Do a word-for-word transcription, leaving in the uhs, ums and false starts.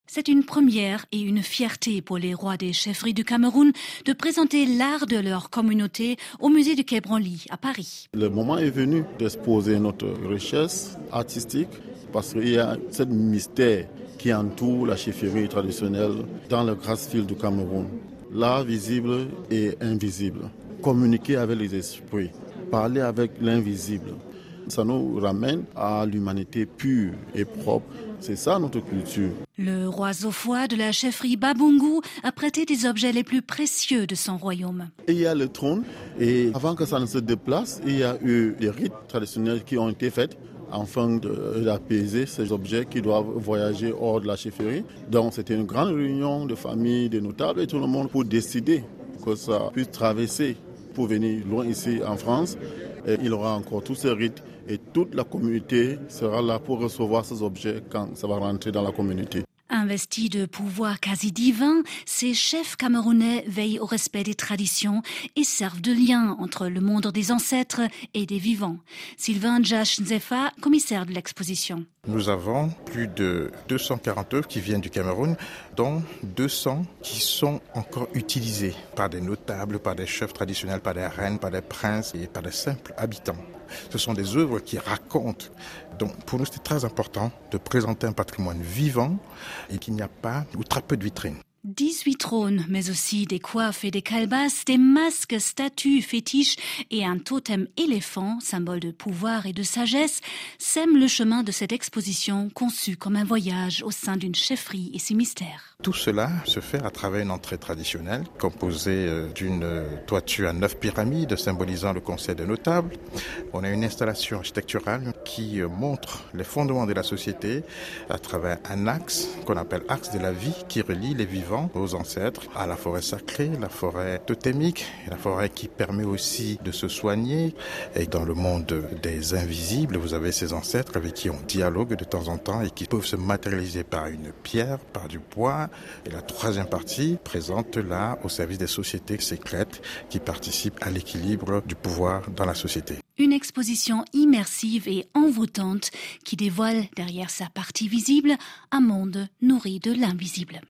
C'est une première et une fierté pour les rois des chefferies du Cameroun de présenter l'art de leur communauté au musée du Quai Branly à Paris. Le moment est venu d'exposer notre richesse artistique parce qu'il y a ce mystère qui entoure la chefferie traditionnelle dans le Grassfield du Cameroun. L'art visible et invisible. Communiquer avec les esprits, parler avec l'invisible. Ça nous ramène à l'humanité pure et propre. C'est ça notre culture. Le roi Zofwa de la chefferie Babungu a prêté des objets les plus précieux de son royaume. Il y a le trône et avant que ça ne se déplace, il y a eu des rites traditionnels qui ont été faits afin d'apaiser ces objets qui doivent voyager hors de la chefferie. Donc c'était une grande réunion de familles, de notables et tout le monde pour décider que ça puisse traverser pour venir loin ici en France. Et il y aura encore tous ces rites et toute la communauté sera là pour recevoir ces objets quand ça va rentrer dans la communauté. Investis de pouvoir quasi divin, ces chefs camerounais veillent au respect des traditions et servent de lien entre le monde des ancêtres et des vivants. Sylvain Djash Nzefa, commissaire de l'exposition. Nous avons plus de deux cent quarante œuvres qui viennent du Cameroun, dont deux cents qui sont encore utilisées par des notables, par des chefs traditionnels, par des reines, par des princes et par des simples habitants. Ce sont des œuvres qui racontent. Donc pour nous, c'est très important de présenter un patrimoine vivant et qu'il n'y a pas ou très peu de vitrines. dix-huit trônes, mais aussi des coiffes et des calebasses, des masques, statues, fétiches et un totem éléphant, symbole de pouvoir et de sagesse, sèment le chemin de cette exposition conçue comme un voyage au sein d'une chefferie et ses mystères. Tout cela se fait à travers une entrée traditionnelle composée d'une toiture à neuf pyramides symbolisant le conseil des notables. On a une installation architecturale qui montre les fondements de la société à travers un axe qu'on appelle axe de la vie qui relie les vivants aux ancêtres, à la forêt sacrée, la forêt totémique, la forêt qui permet aussi de se soigner. Et dans le monde des invisibles, vous avez ces ancêtres avec qui on dialogue de temps en temps et qui peuvent se matérialiser par une pierre, par du bois. Et la troisième partie présente là au service des sociétés secrètes qui participent à l'équilibre du pouvoir dans la société. Une exposition immersive et envoûtante qui dévoile derrière sa partie visible un monde nourri de l'invisible.